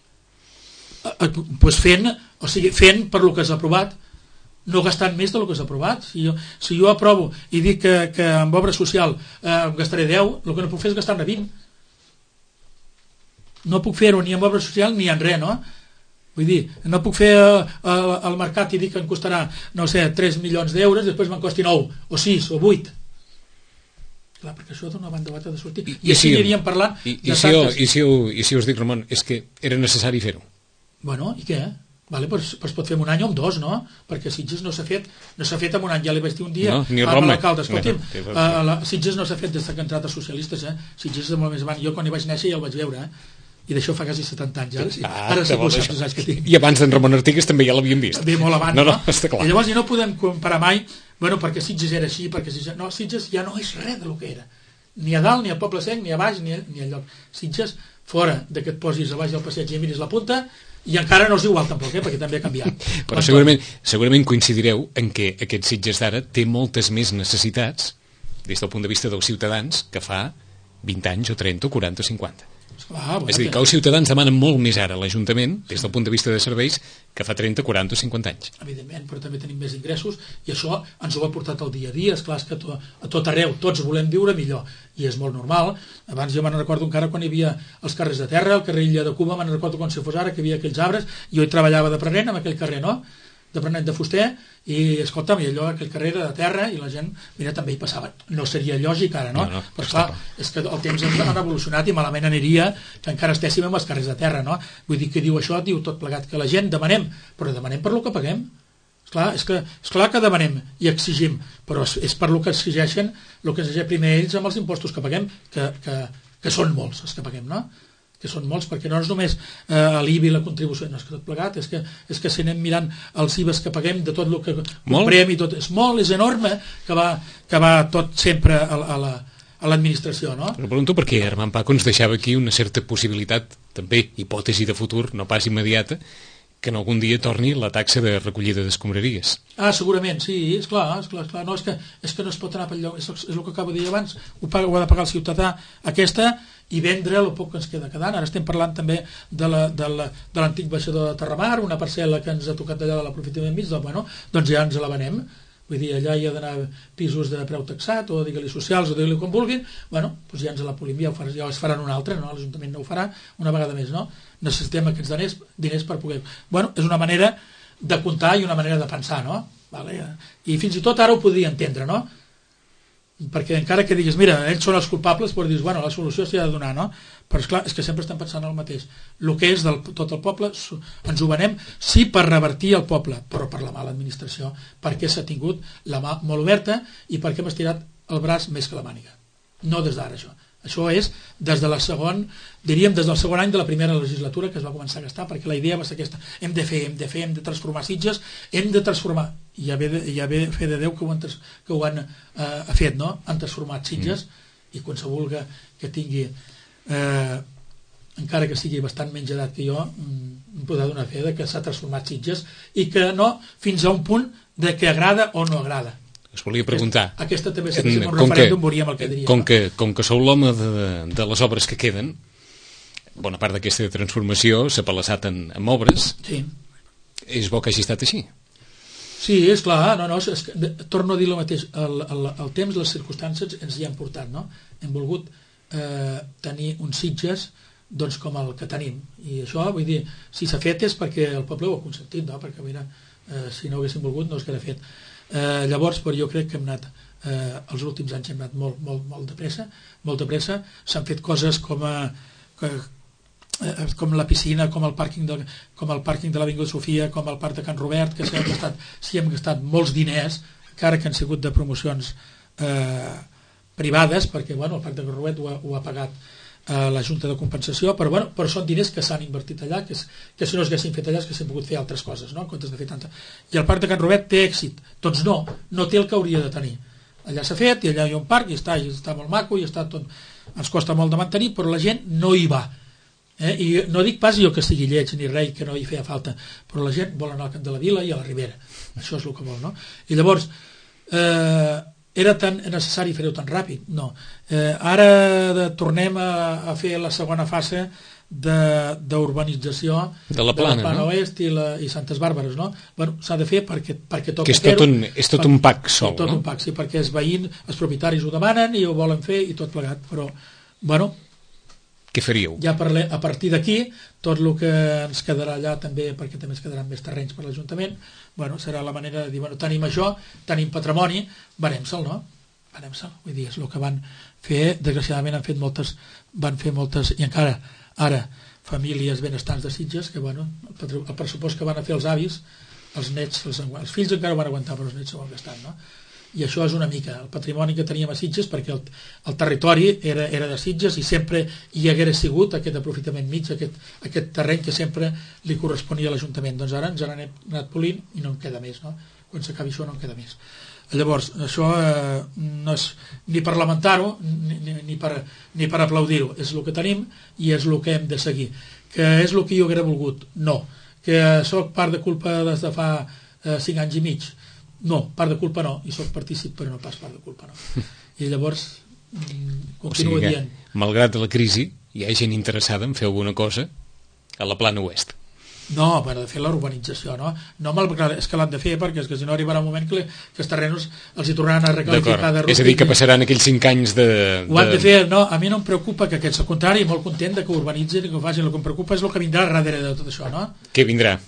Pues fent per lo que has aprovat, no gastant més del que has aprovat. Si jo aprovo i dic que amb obra social gastaré 10, el que no puc fer és gastar-ne 20. No puc fer-ho ni amb obra social ni en res, no? Vull dir, no puc fer al mercat i dir que em costarà, no sé, 3 milions d'euros, després me'n costi 9, o 6, o 8. Clar, perquè això d'una banda o altra de sortir. I així aniríem parlant... I si us dic, Ramon, és que era necessari fer-ho. I què? Vale, pues pot fer en un any o en 2, no? Perquè Sitges no s'ha fet en un any, ja li vaig dir un dia a l'alcalde, escolti'm, Sitges no s'ha fet des que han entrat els socialistes, Sitges és molt més avant, jo quan hi vaig néixer ja el vaig veure, i d'això fa quasi 70 anys, ara sí que ho saps els anys que tinc. I abans d'en Ramon Artigas també ja l'havíem vist. També molt abans, no? Està clar. I llavors ja no podem comparar mai, perquè Sitges era així, no, Sitges ja no és res del que era, ni a dalt, ni a Poble Sec, ni a baix, ni a lloc. Sitges, fora de que et posis a baix del passeig i miris la punta, i encara no és igual tampoc, perquè també ha canviat. Però segurament coincidireu en que aquest Sitges d'ara té moltes més necessitats des del punt de vista dels ciutadans que fa 20 anys o 30 o 40 o 50. És a dir, que els ciutadans demanen molt més ara a l'Ajuntament, des del punt de vista de serveis, que fa 30, 40 o 50 anys. Evidentment, però també tenim més ingressos i això ens ho ha portat al dia a dia. Esclar, és que a tot arreu tots volem viure millor i és molt normal. Abans jo me'n recordo encara quan hi havia els carrers de terra, el carrer Illa de Cuba, me'n recordo com si fos ara, que hi havia aquells arbres, jo hi treballava d'aprenent en aquell carrer, no? d'aprenent de fuster, i escolta'm, i allò, aquell carrer de terra, i la gent, mira, també hi passava. No seria lògic ara, no? Però clar, és que el temps han evolucionat i malament aniria que encara estéssim amb els carrers de terra, no? Vull dir que diu això, diu tot plegat, que la gent demanem, però demanem per lo que paguem. És clar que demanem i exigim, però és per lo que exigeixen, el que exigeixen primer ells amb els impostos que paguem, que són molts els que paguem, no? Que són molts, perquè no és només l'IBI i la contribució, no és que tot plegat, és que si anem mirant els IVAs que paguem de tot el que comprem i tot, és molt, és enorme, que va tot sempre a l'administració, no? Però pregunto perquè Armand Paco ens deixava aquí una certa possibilitat, també, hipòtesi de futur, no pas immediata, que en algun dia torni la taxa de recollida d'escombraries. Segurament, sí, és clar. No, és que no es pot anar pel lloc, és el que acabo de dir abans, ho ha de pagar el ciutadà aquesta i vendre el poc que ens queda quedant. Ara estem parlant també de l'antic baixador de Terramar, una parcel·la que ens ha tocat allà de l'aprofitament mig, doncs ja ens la venem. Vull dir, allà hi ha d'anar pisos de preu taxat, o digue-li socials, o digue-li com vulguin, doncs ja ens la polim, ja es faran una altra, no? L'Ajuntament no ho farà una vegada més, no? Necessitem aquests diners per poder... És una manera de comptar i una manera de pensar, no? I fins i tot ara ho podria entendre, no? Perquè encara que diguis, mira, ells són els culpables, però dius, la solució s'hi ha de donar, no? Però esclar, és que sempre estem pensant el mateix. El que és del tot el poble ens ho venem, sí, per revertir el poble, però per la mala administració, perquè s'ha tingut la mà molt oberta i perquè hem estirat el braç més que la màniga. No des d'ara, això. Això és des del segon any de la primera legislatura que es va començar a gastar, perquè la idea va ser aquesta: hem de transformar Sitges, hem de transformar, i ja ve fer de Déu que ho han fet, no? Han transformat Sitges, i qualsevol que tingui encara que sigui bastant menys edat que jo, em podrà donar fe que s'ha transformat Sitges, i que no fins a un punt de que agrada o no agrada. Us volia preguntar, aquesta també si féssim un referèndum veuríem el que diria. Com que sou l'home de les obres que queden, bona part d'aquesta transformació s'ha palassat en obres. Sí. És bo que hagi estat així? Sí, és clar, torno a dir el mateix, el temps, les circumstàncies ens hi han portat, no? Hem volgut tenir uns Sitges doncs com el que tenim, i això, vull dir, si s'ha fet és perquè el poble ho ha consentit, no? Perquè mira, si no haguéssim volgut no es queda fet. Llavors, però jo crec que hem anat els últims anys hem anat molt de pressa, s'han fet coses com la piscina, com el pàrquing de l'Avinguda Sofia, com el parc de Can Robert, que s'hi hem gastat molts diners, encara que han sigut de promocions privades, perquè el parc de Can Robert ho ha pagat la Junta de Compensació, però són diners que s'han invertit allà, que si no es haguessin fet allà es haguessin pogut fer altres coses, no? En comptes de fer tanta... I el parc de Can Robert té èxit? Doncs no té el que hauria de tenir. Allà s'ha fet, i allà hi ha un parc, i està molt maco, i està tot... ens costa molt de mantenir, però la gent no hi va. I no dic pas jo que sigui lleig ni rei, que no hi feia falta, però la gent vol anar al Camp de la Vila i a la Ribera. Això és el que vol, no? I llavors... era tan necessari fer-ho tan ràpid? No. Ara tornem a fer la segona fase d'urbanització de la Plana, no? Oest i Santes Bàrbares, no? S'ha de fer perquè toca que és tot un pack sol, tot un pack, sí, perquè els propietaris ho demanen i ho volen fer i tot plegat, però, què faríeu? Ja a partir d'aquí, tot el que ens quedarà allà també, perquè també es quedaran més terrenys per l'Ajuntament, serà la manera de dir, tenim això, tenim patrimoni, venem-se'l, no? Venem-se'l, vull dir, és el que van fer, desgraciadament van fer moltes, i encara ara, famílies benestants de Sitges, que el pressupost que van a fer els avis, els nets, els fills encara ho van aguantar, però els nets s'ho han gastat, no? I això és una mica el patrimoni que teníem a Sitges, perquè el territori era de Sitges i sempre hi haguera sigut aquest aprofitament mig, aquest terreny que sempre li corresponia a l'Ajuntament. Doncs ara ens han anat polint i no en queda més, no? Quan s'acabi això no en queda més. Llavors, això no és ni per lamentar-ho ni per aplaudir-ho, és el que tenim i és el que hem de seguir. Que és el que jo hauria volgut? No. Que soc part de culpa des de fa 5 anys i mig? No, part de culpa no, i soc partícip, però no pas part de culpa no. I llavors continuo dient. Malgrat la crisi, hi ha gent interessada en fer alguna cosa a la Plana Oest. No, de fer la urbanització, no? No malgrat, és que l'han de fer, perquè és que si no arribarà un moment que els terrenos els hi tornaran a recalificar de rústic. És a dir, que passaran aquells 5 anys de... Ho han de fer, no, a mi no em preocupa que aquests, al contrari, molt content de que urbanitzin i que ho facin, el que em preocupa és el que vindrà darrere de tot això, no? Què vindrà?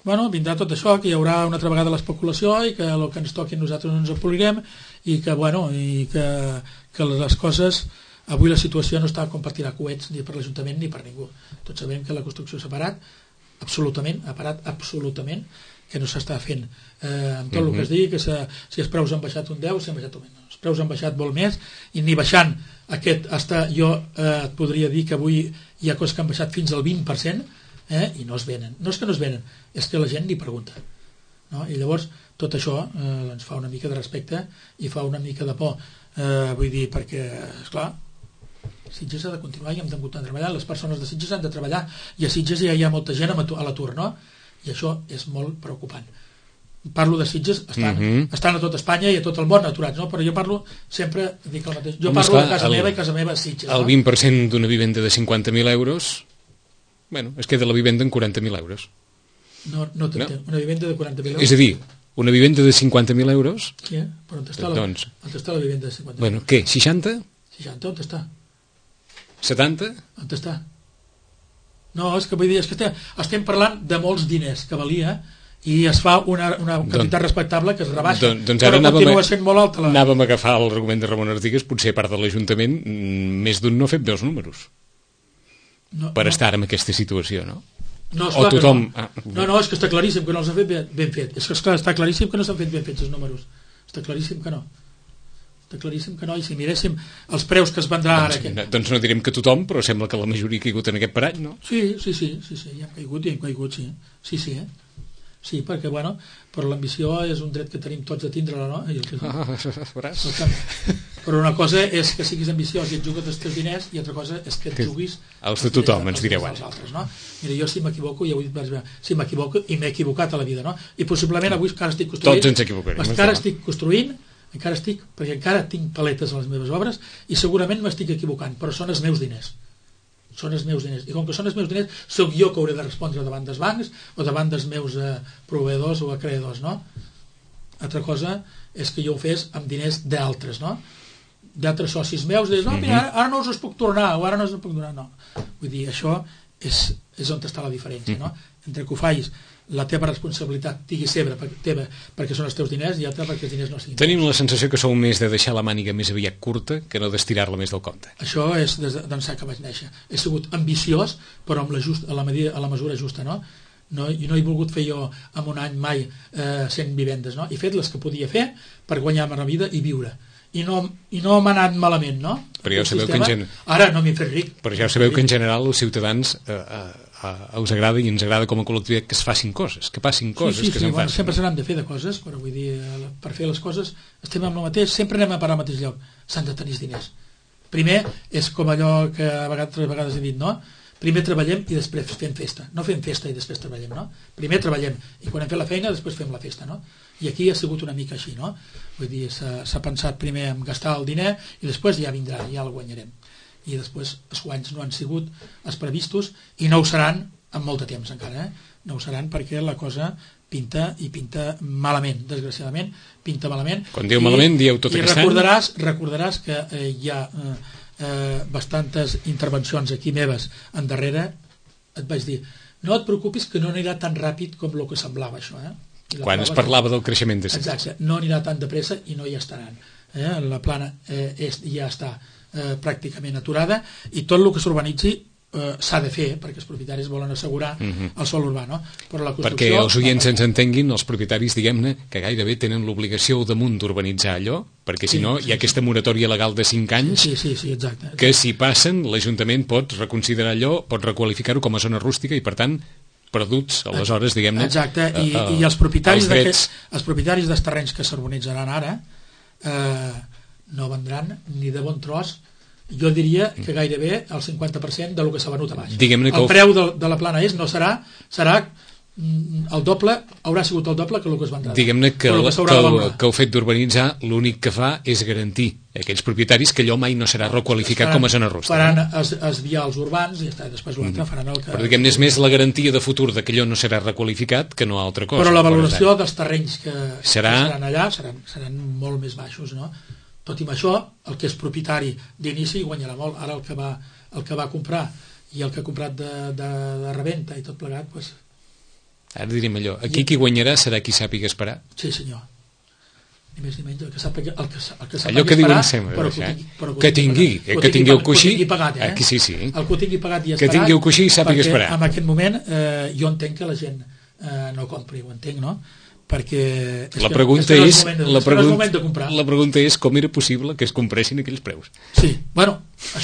bueno, vindrà tot això, que hi haurà una altra vegada l'especulació i que el que ens toqui nosaltres no ens ho polirem i que, bueno, i que les coses... Avui la situació no està com per tirar coets ni per l'Ajuntament ni per ningú. Tots sabem que la construcció s'ha parat absolutament, que no s'està fent amb tot el que es digui, que si els preus han baixat un 10, si han baixat un 20. Els preus han baixat molt més i ni baixant aquest, jo et podria dir que avui hi ha coses que han baixat fins al 20%, i no es venen. No és que no es venen, és que la gent ni pregunta. No? I llavors tot això ens fa una mica de respecte i fa una mica de por. Vull dir, perquè, esclar, Sitges ha de continuar i hem de continuar treballant, les persones de Sitges han de treballar i a Sitges ja hi ha molta gent a l'atur, no? I això és molt preocupant. Parlo de Sitges, estan a tot Espanya i a tot el món aturats, no? Però jo parlo sempre, dic el mateix, jo parlo de casa meva i casa meva és Sitges. El 20% d'una vivenda de 50.000 euros, bueno, es queda la vivenda en 40.000 euros. No t'entenc, una vivenda de 40.000 euros? És a dir, una vivenda de 50.000 euros... Què? Però on està la vivenda de 50.000 euros? Bueno, què, 60? 60, on està? 70? On està? No, és que vull dir, estem parlant de molts diners que valia i es fa una quantitat respectable que es rebaixa, però continua sent molt alta. Anàvem a agafar l'argument de Ramon Artigues, potser a part de l'Ajuntament, més d'un no ha fet bé els números per estar en aquesta situació, no? No, és clar, tothom... no, és que està claríssim que no els ha fet ben fet. És que està claríssim que no s'han fet ben fets els números. Està claríssim que no. Està claríssim que no, i si miréssim els preus que es vendrà ara... Doncs no direm que tothom, però sembla que la majoria ha caigut en aquest parany, no? Sí, ja hem caigut, sí. Sí, perquè, bueno, però l'ambició és un dret que tenim tots de tindre-la, no? Però una cosa és que siguis ambiciós i et jugues els teus diners i altra cosa és que et juguis... Els de tothom, ens direu ara. No? Mira, jo si m'equivoco, ja ho he dit, si m'equivoco i m'he equivocat a la vida, no? I possiblement avui encara estic construint... Tots ens equivocarem. Encara estic, perquè encara tinc paletes a les meves obres i segurament m'estic equivocant, però són els meus diners. I com que són els meus diners, sóc jo que hauré de respondre davant dels bancs o davant dels meus proveïdors o acreedors, no? Altra cosa és que jo ho fes amb diners d'altres, no? D'altres socis meus, no, mira, ara no us puc tornar, o ara no us puc donar, no. Vull dir, això és on està la diferència, no? Entre que ho facis la teva responsabilitat tingui seva perquè són els teus diners i altra perquè els diners no siguin. Tenim la sensació que sou més de deixar la màniga més aviat curta que no d'estirar-la més del compte. Això és d'ençà que vaig néixer. He sigut ambiciós, però amb a la mesura justa, no? I no he volgut fer jo en un any mai 100 vivendes, no? He fet les que podia fer per guanyar-me la vida i viure. I no m'ha anat malament, no? Però ja sabeu que ara no m'he fet ric. Però ja sabeu que en general els ciutadans us agrada i ens agrada com a col·lectivitat que es facin coses, que passin coses, que se'n facin. Sempre se n'han de fer de coses, però vull dir, per fer les coses estem amb el mateix, sempre anem a parar al mateix lloc, s'han de tenir diners. Primer és com allò que altres vegades he dit, no? Primer treballem i després fem festa. No fem festa i després treballem, no? Primer treballem i quan hem fet la feina després fem la festa, no? I aquí ha sigut una mica així, no? Vull dir, s'ha pensat primer en gastar el diner i després ja vindrà, ja el guanyarem. I després els guanys no han sigut els previstos i no ho seran en molt de temps encara, no ho seran perquè la cosa pinta malament, desgraciadament pinta malament. Quan diu malament dieu tot aquest any. I recordaràs que hi ha bastantes intervencions aquí meves endarrere, et vaig dir no et preocupis que no anirà tan ràpid com el que semblava això, quan es parlava del creixement de Sitges. Exacte, no anirà tan de pressa i no hi estaran. La plana ja està pràcticament aturada i tot el que s'urbanitzi s'ha de fer perquè els propietaris volen assegurar el sòl urbà, no? Però la construcció... Perquè els oients ens entenguin, els propietaris, diguem-ne, que gairebé tenen l'obligació al damunt d'urbanitzar allò, perquè si no hi ha aquesta moratòria legal de 5 anys exacte. Que si passen l'Ajuntament pot reconsiderar allò, pot requalificar-ho com a zona rústica i per tant perduts, aleshores, diguem-ne... Exacte, i els propietaris dels terrenys que s'urbanitzaran ara no vendran ni de bon tros, jo diria que gairebé el 50% del que s'ha venut a baix. El preu de la plana no serà el doble, haurà sigut el doble que el que es vendrà. Diguem-ne que el fet d'urbanitzar l'únic que fa és garantir a aquells propietaris que allò mai no serà requalificat com a zona rústica. Faran els vials urbans i després l'altre faran el que... Però diguem-ne és més la garantia de futur que allò no serà requalificat que no altra cosa. Però la valoració dels terrenys que seran allà seran molt més baixos, no? Tot i amb això, el que és propietari d'inici guanyarà molt. Ara el que va comprar i el que ha comprat de reventa i tot plegat, doncs... Ara direm allò, aquí qui guanyarà serà qui sàpiga esperar. Sí, senyor. Ni més ni menys, el que sàpiga allò que diuen sempre, que tingueu coixí, aquí sí, el que ho tingui pagat i esperat, que tingueu coixí i sàpiga esperar. En aquest moment jo entenc que la gent no compri, ho entenc, no? Perquè la pregunta és com era possible que es compressin aquells preus. Sí, bueno,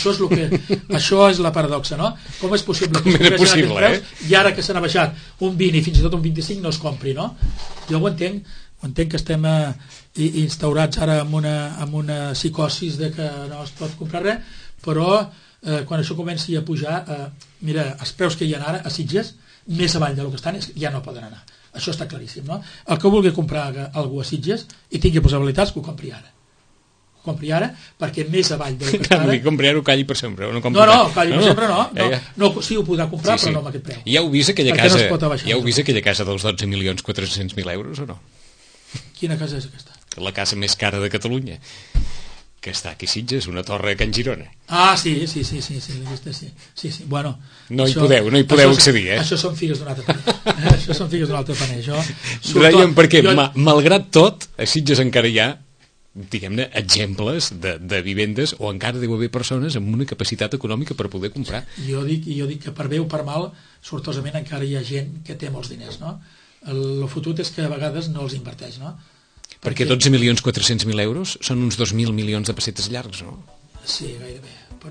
això és la paradoxa, no? Com és possible que es compressin aquells preus i ara que s'han baixat un 20 i fins i tot un 25 no es compri, no? Jo ho entenc que estem instaurats ara amb una psicosis de que no es pot comprar res, però quan això comenci a pujar, mira, els preus que hi ha ara a Sitges, més avall del que estan, ja no poden anar. Això està claríssim, no? El que vulgui comprar algú a Sitges i tingui possibilitats, que ho compri ara. Ho compri ara, perquè més avall del que està ara... Compri-ho, calli per sempre. No, calli per sempre no. Sí, ho podrà comprar, però no amb aquest preu. Ja heu vist aquella casa dels 12.400.000 euros o no? Quina casa és aquesta? La casa més cara de Catalunya, que està aquí a Sitges, una torre a Can Girona. Sí, bueno... No hi podeu accedir, Això són figues d'un altre paner. Això són figues d'un altre paner. Dèiem perquè, malgrat tot, a Sitges encara hi ha, diguem-ne, exemples de vivendes o encara deu haver persones amb una capacitat econòmica per poder comprar. Jo dic que per bé o per mal, sortosament encara hi ha gent que té molts diners, no? El fotut és que a vegades no els inverteix, no? Perquè 12.400.000 euros són uns 2.000 milions de pessetes llargs, no? Sí, gairebé.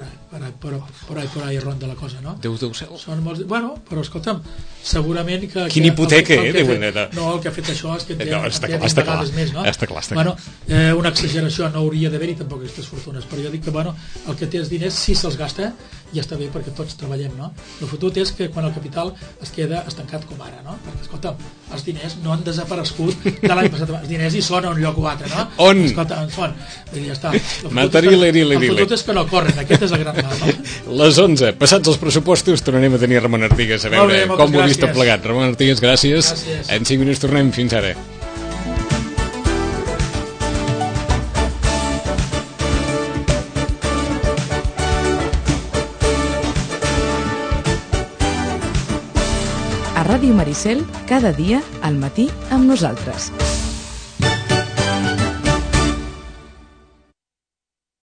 Per ahí ronda la cosa, no? Déu cel. Són molts... Bueno, però escolta'm, segurament que... Quina hipoteca, No, el que ha fet això és que té 20 vegades més, no? Està clar. Bueno, una exageració, no hauria d'haver-hi tampoc aquestes fortunes, però jo dic que, bueno, el que té els diners, si se'ls gasta, ja està bé perquè tots treballem, no? El fotut és que quan el capital es queda estancat com ara, no? Perquè, escolta'm, els diners no han desaparegut de l'any passat, els diners hi són a un lloc o altre, no? On? Escolta, on són? Vull dir, ja està. El fotut és que no corren, aquest és el gran mal, no? Les 11, passats els pressupostos, tornarem a tenir Ramon Artigas a veure com ho ha vist tot plegat. Ramon Artigas, gràcies. En 5 minuts tornem. Fins ara. A Ràdio Maricel, cada dia al matí amb nosaltres.